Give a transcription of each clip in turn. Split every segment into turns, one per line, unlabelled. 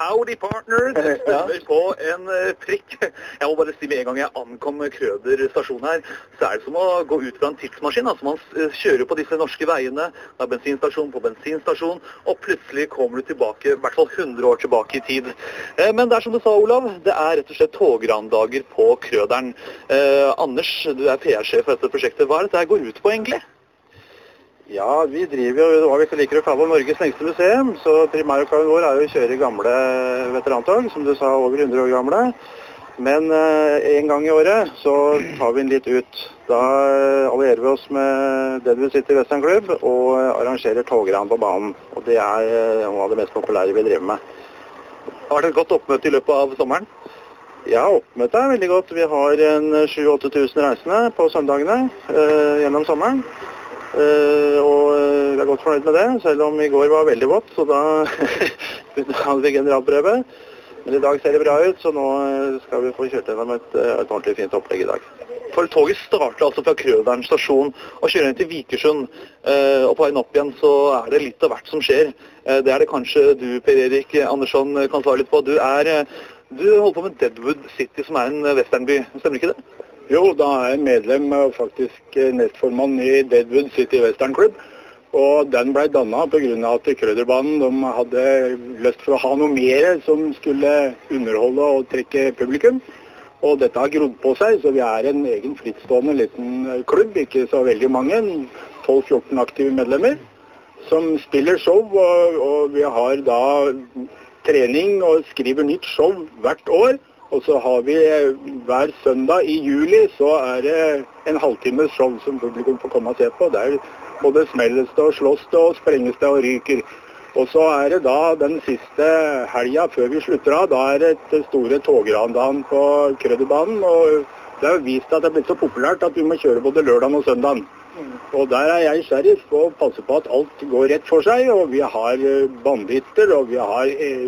howdy partner, det stemmer på en prikk. Jeg må bare si med en gang jeg ankom Krøder stasjon her, så er det som å gå ut fra en tidsmaskin. Altså man kjører på disse norske veiene, da bensinstasjon på bensinstasjon, og plutselig kommer du tilbake, i hvert fall 100 år tilbake i tid. Men det er som du sa, Olav, det er rett og slett tograndager på Krøderen. Anders, du er PR-sjef for dette prosjektet. Hva er dette går ut på egentlig?
Ja, vi driver jo hva vi liker å kalle Norges lengste museum, så primæroppgaven vår er jo å kjøre gamle veterantog, som du sa, over 100 år gamle. Men en gang i året så tar vi den litt ut. Da allierer vi oss med Deadwood City Western Club og arrangerer togran på banen. Og det er noe av det mest populære vi driver med.
Har dere et godt oppmøte i løpet av sommeren?
Ja, oppmøtet er veldig godt. Vi har 7-8 tusen reisende på søndagene gjennom sommeren. Og vi er godt fornøyd med det, selv om i går var veldig vått, så da hadde vi generalprøve. Men i dag ser det bra ut, så nå skal vi få kjørt gjennom et ordentlig fint opplegg i dag.
For toget starter altså fra Krøderen stasjon og kjører inn til Vikersund, og på veien opp igjen så er det litt av hvert som skjer. Det er det kanskje du, Per Erik Andersson, kan svare litt på. Du holder på med Deadwood City, som er en westernby, stemmer ikke det?
Jo, da er jeg medlem og faktisk nestformann i Deadwood City Western Club. Og den ble dannet på grunn av at Krøderbanen hadde lyst til å ha noe mer som skulle underholde og trekke publikum. Og dette har grodd på seg, så vi er en egen frittstående liten klubb, ikke så veldig mange, 12-14 aktive medlemmer, som spiller show, og vi har da trening og skriver nytt show hvert år. Og så har vi hver søndag i juli, så er det en halvtimes show som publikum får komme og se på. Der både smelles det og slåss det og sprenges det og ryker. Og så er det da den siste helga før vi slutter av, da er det store tograndagen på Krøderbanen. Og det har vist at det er blitt så populært at vi må kjøre både lørdagen og søndagen. Og der er jeg sheriff og passer på at alt går rett for seg, og vi har banditter, og vi har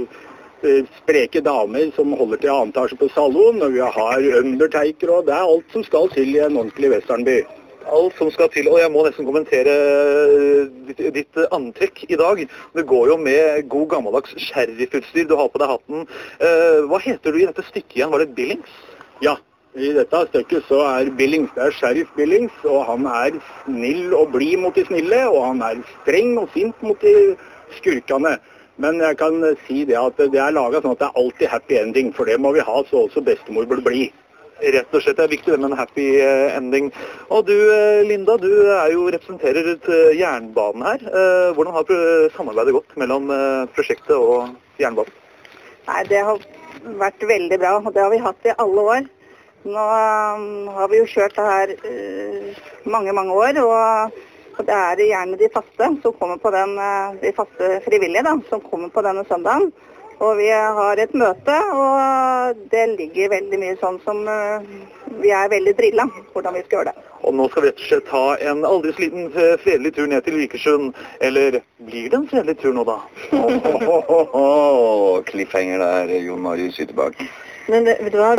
spreke damer som holder til annen etasje på salon, og vi har undertaker, og det er alt som skal til i en ordentlig westernby.
Alt som skal til, og jeg må nesten kommentere ditt antrekk i dag. Det går jo med god gammeldags sheriffutstyr, du har på deg hatten. Hva heter du i dette stykket igjen? Var det Billings?
Ja, i dette stykket så er Billings, det er sheriff Billings, og han er snill og blid mot de snille, og han er streng og sint mot de skurkene. Men jeg kan si det at det er laget sånn at det er alltid happy ending, for det må vi ha, så også bestemor burde bli.
Rett og slett, det er viktig det med en happy ending. Og du, Linda, du representerer et jernbanen her. Hvordan har samarbeidet gått mellom prosjektet og jernbanen?
Nei, det har vært veldig bra, og det har vi hatt i alle år. Nå har vi jo kjørt det her mange år, og det er gjerne de faste som kommer på de faste frivillige da, som kommer på denne søndagen. Og vi har et møte, og det ligger veldig mye sånn som vi er veldig drillet, hvordan vi skal gjøre det.
Og nå skal vi rett og slett ta en aldri så liten fredelig tur ned til Vikersund. Eller blir det en fredelig tur nå da?
Cliffhanger der, Jon Marius i tilbake.
Men vet du hva?